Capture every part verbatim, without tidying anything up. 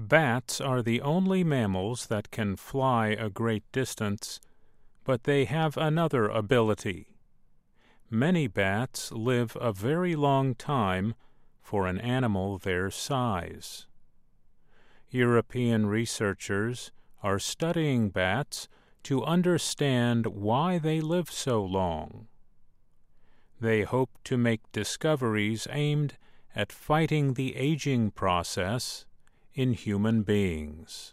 Bats are the only mammals that can fly a great distance, but they have another ability. Many bats live a very long time for an animal their size. European researchers are studying bats to understand why they live so long. They hope to make discoveries aimed at fighting the aging process in human beings.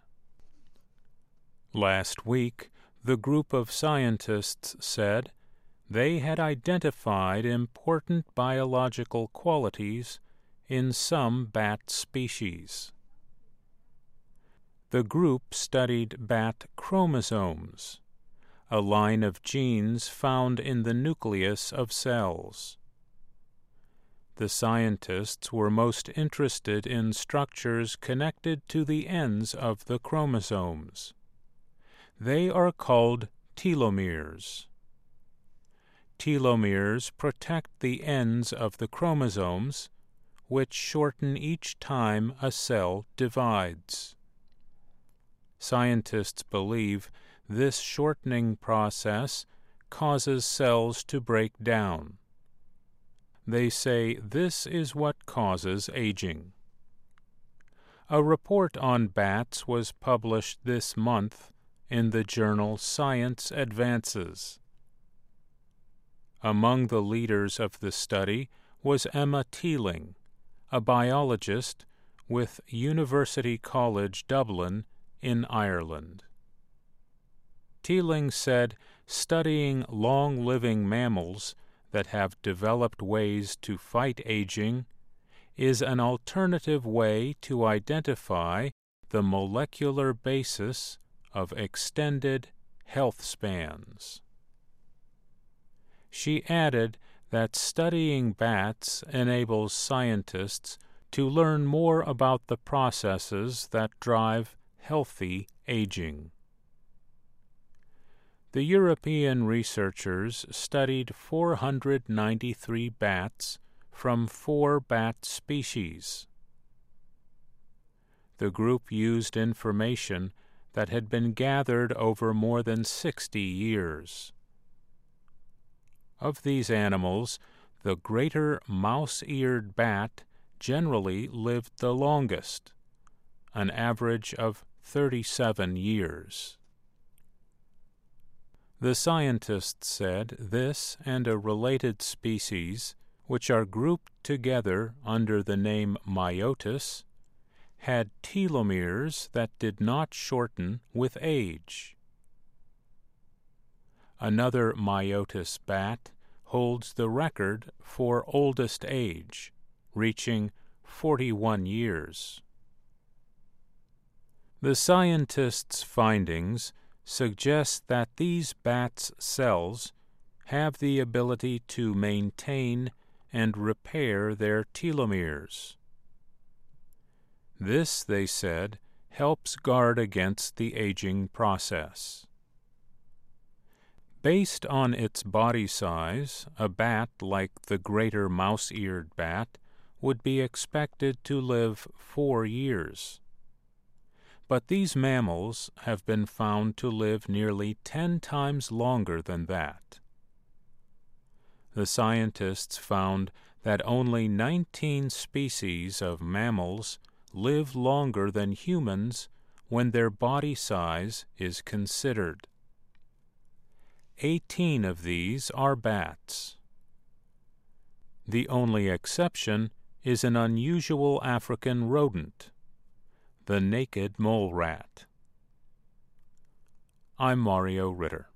Last week, the group of scientists said they had identified important biological qualities in some bat species. The group studied bat chromosomes, a line of genes found in the nucleus of cells. The scientists were most interested in structures connected to the ends of the chromosomes. They are called telomeres. Telomeres protect the ends of the chromosomes, which shorten each time a cell divides. Scientists believe this shortening process causes cells to break down. They say this is what causes aging. A report on bats was published this month in the journal Science Advances. Among the leaders of the study was Emma Teeling, a biologist with University College Dublin in Ireland. Teeling said studying long-living mammals that have developed ways to fight aging is an alternative way to identify the molecular basis of extended health spans. She added that studying bats enables scientists to learn more about the processes that drive healthy aging. The European researchers studied four hundred ninety-three bats from four bat species. The group used information that had been gathered over more than sixty years. Of these animals, the greater mouse-eared bat generally lived the longest, an average of thirty-seven years. The scientists said this and a related species, which are grouped together under the name Myotis, had telomeres that did not shorten with age. Another Myotis bat holds the record for oldest age, reaching forty-one years. The scientists' findings suggest that these bats' cells have the ability to maintain and repair their telomeres. This, they said, helps guard against the aging process. Based on its body size, a bat like the greater mouse-eared bat would be expected to live four years. But these mammals have been found to live nearly ten times longer than that. The scientists found that only nineteen species of mammals live longer than humans when their body size is considered. Eighteen of these are bats. The only exception is an unusual African rodent, the naked mole rat. I'm Mario Ritter.